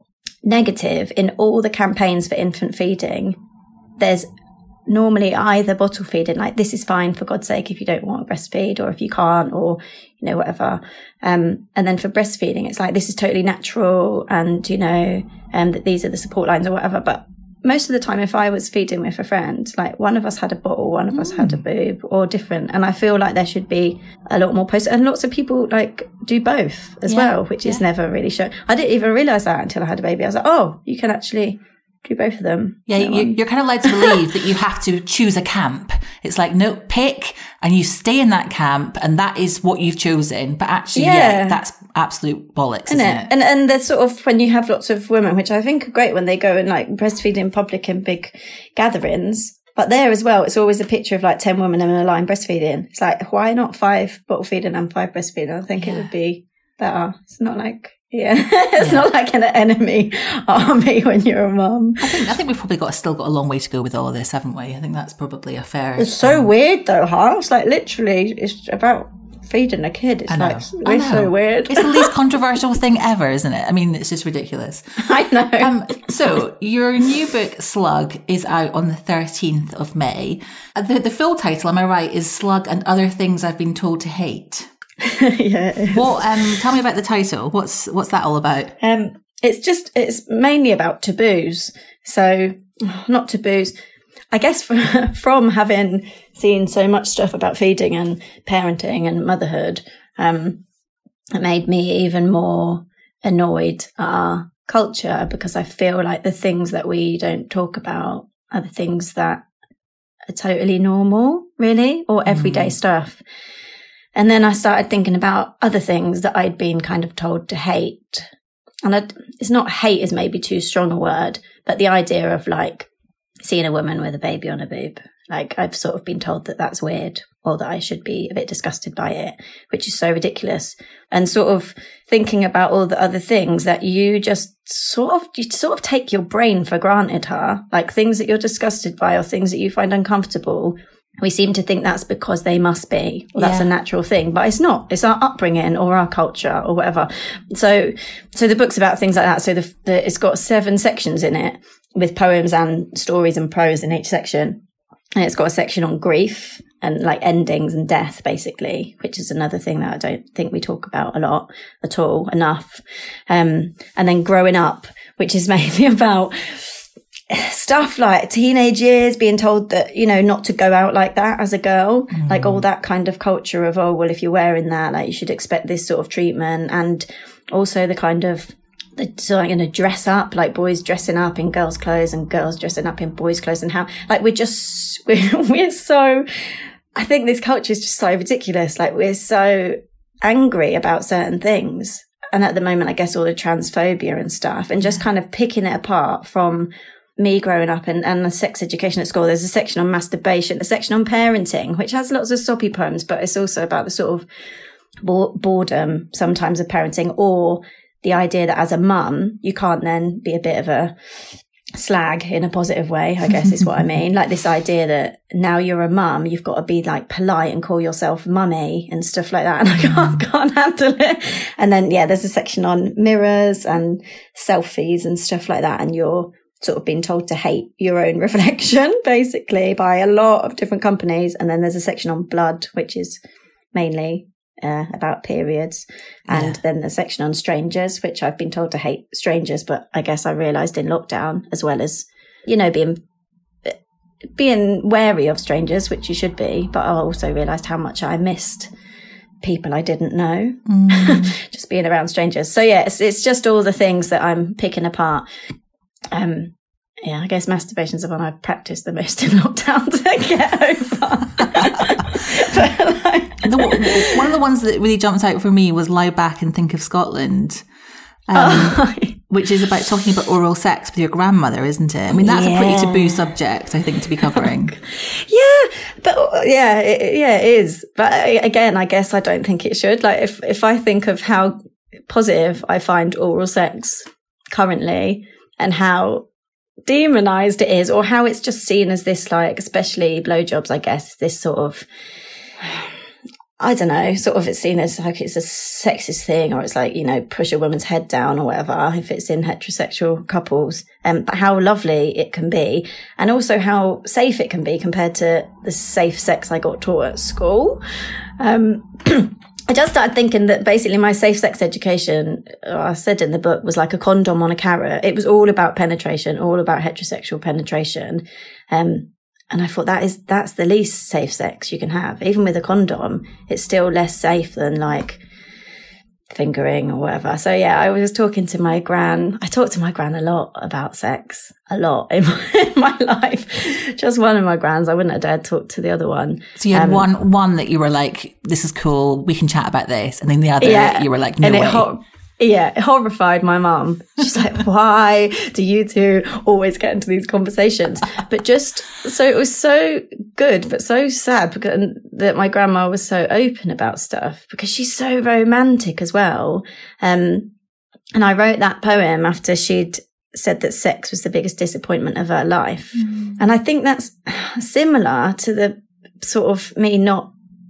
negative in all the campaigns for infant feeding. There's normally either bottle feeding, like, this is fine, for God's sake, if you don't want to breastfeed, or if you can't, or, you know, whatever. Um, and then for breastfeeding, it's like, this is totally natural, and, you know, um, that these are the support lines or whatever. But most of the time, if I was feeding with a friend, like, one of us had a bottle, one of mm. us had a boob, or different. And I feel like there should be a lot more posts. And lots of people, like, do both as yeah. well, which yeah. is never really shown. I didn't even realise that until I had a baby. I was like, oh, you can actually do both of them. Yeah, you, you're kind of led to believe that you have to choose a camp. It's like, no, pick, and you stay in that camp, and that is what you've chosen. But actually, yeah, yeah that's absolute bollocks, isn't, isn't it? it? And and there's sort of, when you have lots of women, which I think are great when they go and like breastfeed in public in big gatherings. But there as well, it's always a picture of like ten women in a line breastfeeding. It's like, why not five bottle feeding and five breastfeeding? I think yeah. it would be better. It's not like, yeah, it's yeah. not like an enemy army when you're a mum. I think I think we've probably got still got a long way to go with all of this, haven't we? I think that's probably a fair. It's so um, weird though, huh? It's like literally, it's about feeding a kid. It's I know. like, I we're know. so weird. It's the least controversial thing ever, isn't it? I mean, it's just ridiculous. I know. Um, so your new book, Slug, is out on the thirteenth of May. Uh, The, the full title, am I right, is Slug and Other Things I've Been Told to Hate. Yeah. it is. What? Um, tell me about the title. What's what's that all about? Um, it's just, it's mainly about taboos. So, not taboos. I guess from, from having seen so much stuff about feeding and parenting and motherhood, um, it made me even more annoyed at our culture, because I feel like the things that we don't talk about are the things that are totally normal, really, or everyday mm. stuff. And then I started thinking about other things that I'd been kind of told to hate. And I'd, it's not hate is maybe too strong a word, but the idea of like seeing a woman with a baby on a boob, like I've sort of been told that that's weird, or that I should be a bit disgusted by it, which is so ridiculous. And sort of thinking about all the other things that you just sort of, you sort of take your brain for granted, huh? Like things that you're disgusted by or things that you find uncomfortable. We seem to think that's because they must be, or that's yeah. a natural thing, but it's not. It's our upbringing or our culture or whatever. So, so the book's about things like that. So the, the it's got seven sections in it with poems and stories and prose in each section. And it's got a section on grief and like endings and death, basically, which is another thing that I don't think we talk about a lot at all, enough. Um, and then growing up, which is mainly about stuff like teenage years, being told that, you know, not to go out like that as a girl, mm. like all that kind of culture of, oh, well, if you're wearing that, like you should expect this sort of treatment. And also the kind of, the, so like, you know, dress up, like boys dressing up in girls' clothes and girls dressing up in boys' clothes, and how, like, we're just, we're, we're so, I think this culture is just so ridiculous. Like, we're so angry about certain things. And at the moment, I guess all the transphobia and stuff, and just kind of picking it apart from me growing up and, and the sex education at school. There's a section on masturbation, a section on parenting, which has lots of soppy poems, but it's also about the sort of boredom sometimes of parenting, or the idea that as a mum, you can't then be a bit of a slag in a positive way, I guess is what I mean. Like this idea that now you're a mum, you've got to be like polite and call yourself mummy and stuff like that. And I can't, can't handle it. And then, yeah, there's a section on mirrors and selfies and stuff like that. And you're sort of been told to hate your own reflection, basically, by a lot of different companies. And then there's a section on blood, which is mainly uh, about periods. And yeah. then the section on strangers, which I've been told to hate strangers, but I guess I realised in lockdown, as well as, you know, being being wary of strangers, which you should be, but I also realised how much I missed people I didn't know, mm. just being around strangers. So yeah, it's, it's just all the things that I'm picking apart. Um, yeah, I guess masturbation's the one I've practiced the most in lockdown to get over. But like, the, one of the ones that really jumped out for me was Lie Back and Think of Scotland, um, oh. which is about talking about oral sex with your grandmother, isn't it? I mean, that's yeah. a pretty taboo subject, I think, to be covering. yeah, but yeah, it, yeah, it is. But again, I guess I don't think it should. Like, if if I think of how positive I find oral sex currently, and how demonized it is, or how it's just seen as this, like, especially blowjobs, I guess, this sort of, I don't know, sort of it's seen as like it's a sexist thing, or it's like, you know, push a woman's head down or whatever, if it's in heterosexual couples. Um, but how lovely it can be, and also how safe it can be compared to the safe sex I got taught at school. Um, I just started thinking that basically my safe sex education, I said in the book, was like a condom on a carrot. It was all about penetration, all about heterosexual penetration. Um, and I thought that is, that's the least safe sex you can have. Even with a condom, it's still less safe than like fingering or whatever. So yeah, I was talking to my gran. I talked to my gran a lot about sex, a lot in my, in my life. Just one of my grans. I wouldn't have dared talk to the other one. So you had um, one, one that you were like, this is cool, we can chat about this. And then the other, yeah, you were like, no and way. It ho- yeah, it horrified my mum. She's like, why do you two always get into these conversations? But just, so it was so good, but so sad because that my grandma was so open about stuff, because she's so romantic as well. Um, and I wrote that poem after she'd said that sex was the biggest disappointment of her life. Mm. And I think that's similar to the sort of me not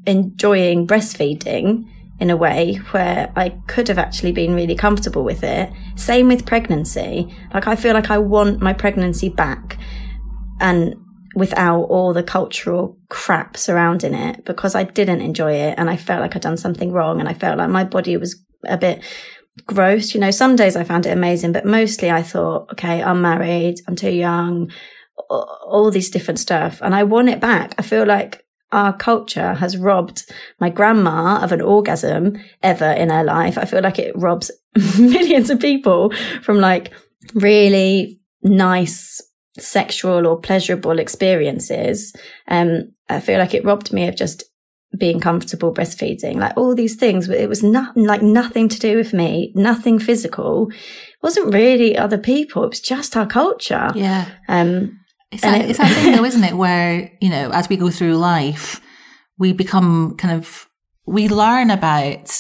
enjoying breastfeeding in a way where I could have actually been really comfortable with it. Same with pregnancy. Like, I feel like I want my pregnancy back, and without all the cultural crap surrounding it, because I didn't enjoy it and I felt like I'd done something wrong, and I felt like my body was a bit gross. You know, some days I found it amazing, but mostly I thought, okay, I'm married, I'm too young, all these different stuff, and I want it back. I feel like our culture has robbed my grandma of an orgasm ever in her life. I feel like it robs millions of people from like really nice sexual or pleasurable experiences. Um, I feel like it robbed me of just being comfortable breastfeeding, like all these things. It was not like nothing to do with me, nothing physical. It wasn't really other people. It was just our culture. Yeah. Um, it's that, it, it's that thing though, isn't it? Where, you know, as we go through life, we become kind of, we learn about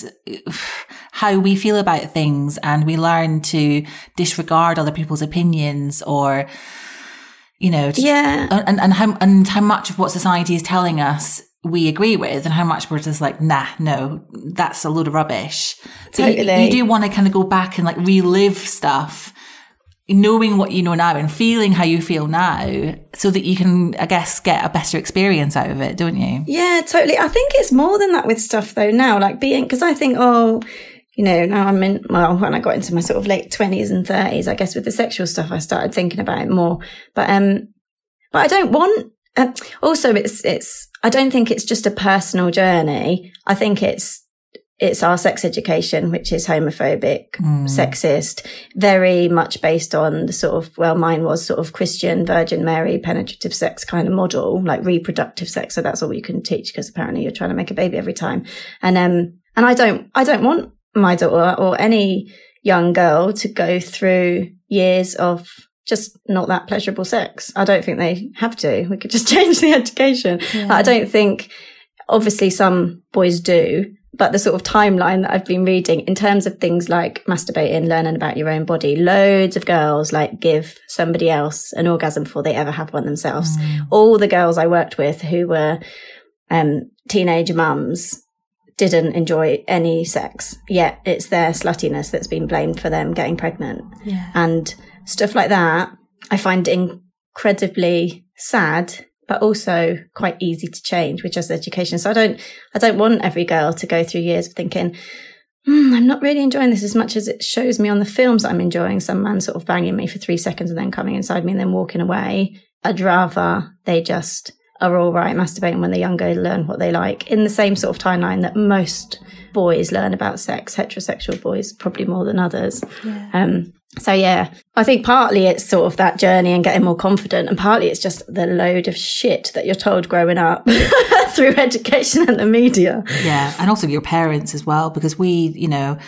how we feel about things, and we learn to disregard other people's opinions, or, you know, just, yeah. and, and how, and how much of what society is telling us we agree with, and how much we're just like, nah, no, that's a load of rubbish. Totally. You, you do want to kind of go back and like relive stuff, knowing what you know now and feeling how you feel now, so that you can, I guess, get a better experience out of it, don't you? Yeah, totally. I think it's more than that with stuff though now, like being, because I think, oh, you know, now I'm in, well, when I got into my sort of late twenties and thirties, I guess with the sexual stuff, I started thinking about it more. But, um, but I don't want, uh, also it's, it's, I don't think it's just a personal journey. I think it's, it's our sex education, which is homophobic, mm. sexist, very much based on the sort of, well, mine was sort of Christian, Virgin Mary, penetrative sex kind of model, like reproductive sex. So that's all you can teach, because apparently you're trying to make a baby every time. And, um, and I don't, I don't want my daughter or any young girl to go through years of just not that pleasurable sex. I don't think they have to. We could just change the education. Yeah. I don't think, obviously some boys do, but the sort of timeline that I've been reading in terms of things like masturbating, learning about your own body, loads of girls like give somebody else an orgasm before they ever have one themselves. Mm. All the girls I worked with who were um, teenage mums didn't enjoy any sex, yet it's their sluttiness that's been blamed for them getting pregnant. Yeah. And stuff like that, I find incredibly sad, but also quite easy to change with just education. So I don't, I don't want every girl to go through years of thinking, mm, I'm not really enjoying this as much as it shows me on the films that I'm enjoying. Some man sort of banging me for three seconds and then coming inside me and then walking away. I'd rather they just are all right masturbating when they're younger, learn what they like in the same sort of timeline that most boys learn about sex, heterosexual boys, probably more than others. Yeah. Um, so yeah, I think partly it's sort of that journey and getting more confident, and partly it's just the load of shit that you're told growing up through education and the media. Yeah, and also your parents as well, because we, you know,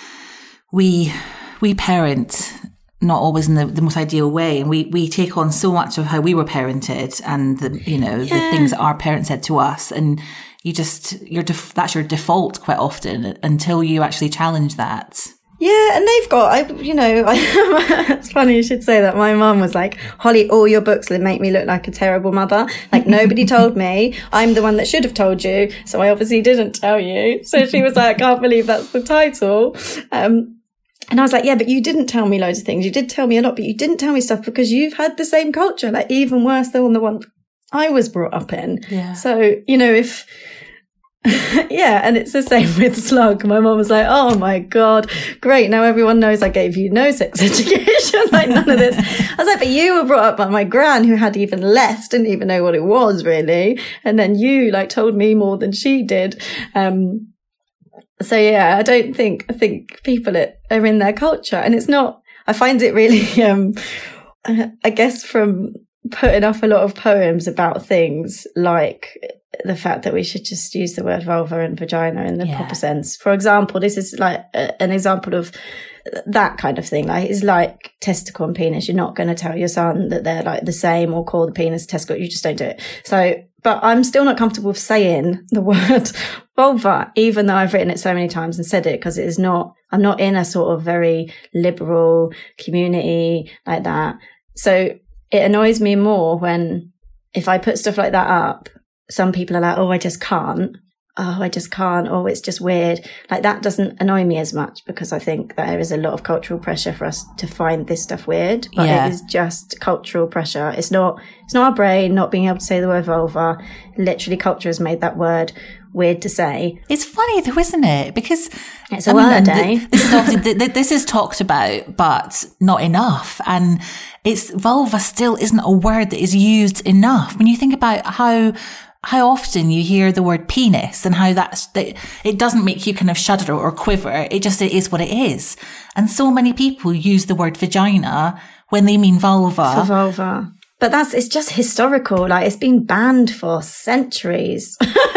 we we parent not always in the, the most ideal way, and we we take on so much of how we were parented, and the, you know, yeah. the things that our parents said to us, and you just you're def- that's your default quite often until you actually challenge that. Yeah, and they've got, I, you know, I, it's funny you should say that. My mum was like, Holly, all your books make me look like a terrible mother. Like, nobody told me. I'm the one that should have told you. So I obviously didn't tell you. So she was like, I can't believe that's the title. Um, and I was like, yeah, but you didn't tell me loads of things. You did tell me a lot, but you didn't tell me stuff because you've had the same culture, like even worse than the one I was brought up in. Yeah. So, you know, if... yeah, and it's the same with Slug. My mum was like, oh my God, great, now everyone knows I gave you no sex education, like none of this. I was like, but you were brought up by my gran who had even less, didn't even know what it was really, and then you like told me more than she did. Um so yeah, I don't think I think people are, are in their culture, and it's not, I find it really um I guess from putting off a lot of poems about things like the fact that we should just use the word vulva and vagina in the yeah. proper sense. For example, this is like a, an example of that kind of thing. Like, it's like testicle and penis. You're not going to tell your son that they're like the same or call the penis testicle. You just don't do it. So, but I'm still not comfortable with saying the word vulva, even though I've written it so many times and said it, because it is not, I'm not in a sort of very liberal community like that. So it annoys me more when, if I put stuff like that up, some people are like, oh, I just can't. oh, I just can't, or it's just weird. Like that doesn't annoy me as much because I think there is a lot of cultural pressure for us to find this stuff weird. But Yeah. it is just cultural pressure. It's not, it's not our brain not being able to say the word vulva. Literally culture has made that word weird to say. It's funny though, isn't it? Because It's a word, th- eh? this is obviously th- th- this is talked about, but not enough. And it's vulva still isn't a word that is used enough. When you think about how how often you hear the word penis and how that's that it doesn't make you kind of shudder or quiver. It just it is what it is. And so many people use the word vagina when they mean vulva. For vulva. But that's, it's just historical. Like it's been banned for centuries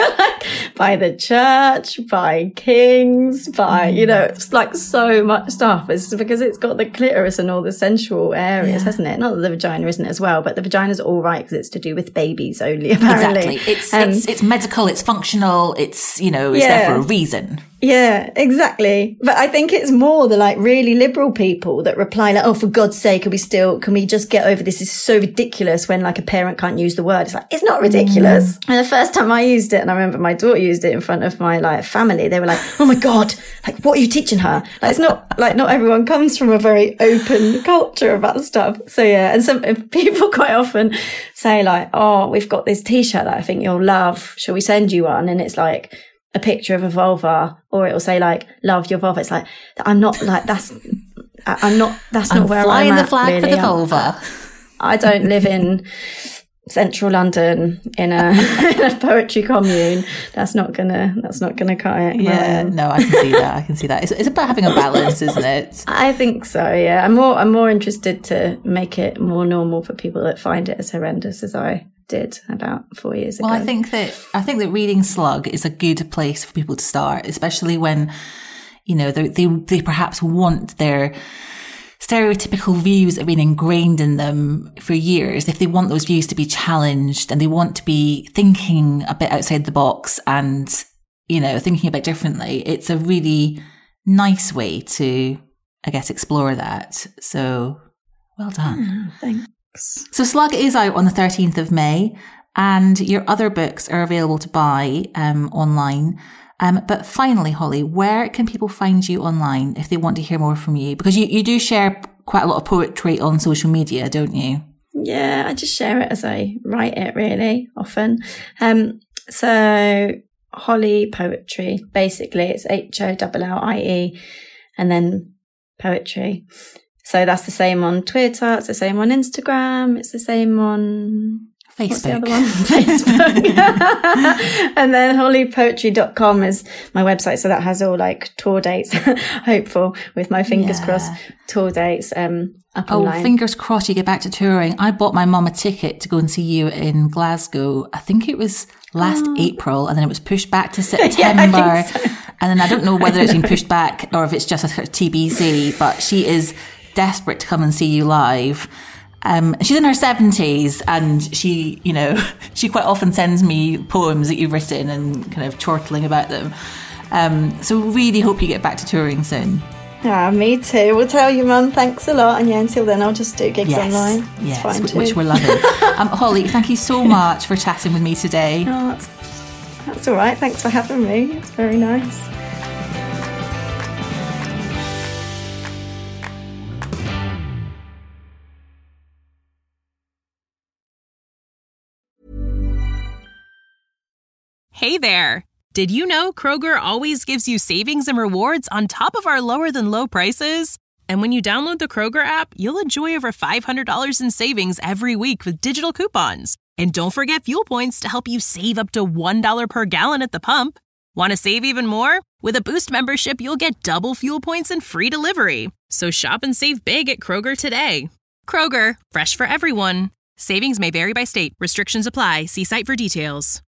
by the church, by kings, by, you know, it's like so much stuff. It's because it's got the clitoris and all the sensual areas, Yeah. hasn't it? Not that the vagina isn't as well, but the vagina's all right because it's to do with babies only, apparently. Exactly. It's, Um, it's it's medical, it's functional, it's, you know, it's Yeah. there for a reason. Yeah, exactly. But I think it's more the like really liberal people that reply like, oh, for God's sake, can we still, can we just get over this? This is so ridiculous when like a parent can't use the word. It's like, it's not ridiculous. And the first time I used it, and I remember my daughter used it in front of my like family, they were like, oh my God, like what are you teaching her? Like it's not like not everyone comes from a very open culture about stuff. So yeah, and some people quite often say like, oh, we've got this t-shirt that I think you'll love. Shall we send you one? And it's like, a picture of a vulva, or it will say like love your vulva. It's like I'm not like that's I- I'm not that's not I'm where flying I'm the at, flag really. for the I'm- vulva. I don't live in central London in a, in a poetry commune. That's not gonna that's not gonna cut it. Yeah, Um, no, I can see that. I can see that. It's, it's about having a balance, isn't it? I think so. Yeah, I'm more I'm more interested to make it more normal for people that find it as horrendous as I did about four years ago. Well, I think that I think that reading Slug is a good place for people to start, especially when, you know, they they, they perhaps want their stereotypical views that have been ingrained in them for years. If they want those views to be challenged and they want to be thinking a bit outside the box and, you know, thinking a bit differently, it's a really nice way to, I guess, explore that. So, well done. Mm, thanks. So Slug is out on the thirteenth of May and your other books are available to buy um, online. Um, but finally, Holly, where can people find you online if they want to hear more from you? Because you, you do share quite a lot of poetry on social media, don't you? Yeah, I just share it as I write it really often. Um, so Holly Poetry, basically it's H O L L I E and then poetry. So that's the same on Twitter, it's the same on Instagram, it's the same on Facebook. What's the other one? Facebook. And then holly poetry dot com is my website. So that has all like tour dates, hopeful with my fingers Yeah. crossed, tour dates um, up Oh, online. fingers crossed you get back to touring. I bought my mum a ticket to go and see you in Glasgow. I think it was last Oh. April and then it was pushed back to September. I think so. And then I don't know whether it's been pushed back or if it's just a sort of T B C, but she is desperate to come and see you live. Um, she's in her seventies and she, you know, she quite often sends me poems that you've written and kind of chortling about them. Um, so really hope you get back to touring soon. Yeah, me too. We'll tell you, Mum. Thanks a lot. And yeah, until then, I'll just do gigs online. It's yes, fine which, too. which we're loving. um, Holly, thank you so much for chatting with me today. Oh, that's, that's all right. Thanks for having me. It's very nice. Hey there! Did you know Kroger always gives you savings and rewards on top of our lower than low prices? And when you download the Kroger app, you'll enjoy over five hundred dollars in savings every week with digital coupons. And don't forget fuel points to help you save up to one dollar per gallon at the pump. Want to save even more? With a Boost membership, you'll get double fuel points and free delivery. So shop and save big at Kroger today. Kroger, fresh for everyone. Savings may vary by state. Restrictions apply. See site for details.